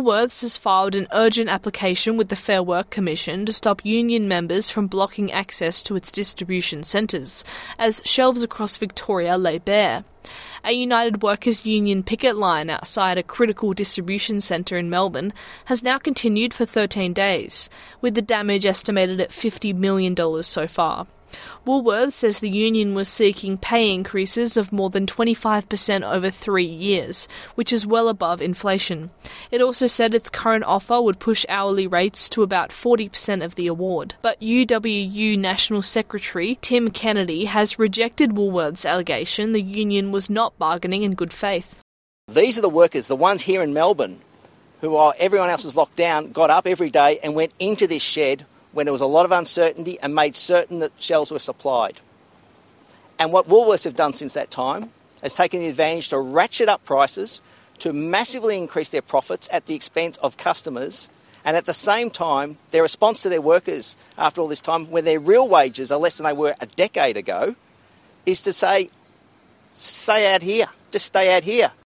Woolworths has filed an urgent application with the Fair Work Commission to stop union members from blocking access to its distribution centres, as shelves across Victoria lay bare. A United Workers Union picket line outside a critical distribution centre in Melbourne has now continued for 13 days, with the damage estimated at $50 million so far. Woolworths says the union was seeking pay increases of more than 25% over 3 years, which is well above inflation. It also said its current offer would push hourly rates to about 40% of the award. But UWU National Secretary Tim Kennedy has rejected Woolworths' allegation the union was not bargaining in good faith. These are the workers, the ones here in Melbourne, who, while everyone else was locked down, got up every day and went into this shed when there was a lot of uncertainty and made certain that shelves were supplied. And what Woolworths have done since that time has taken the advantage to ratchet up prices, to massively increase their profits at the expense of customers, and at the same time, their response to their workers after all this time, when their real wages are less than they were a decade ago, is to say, stay out here, just stay out here.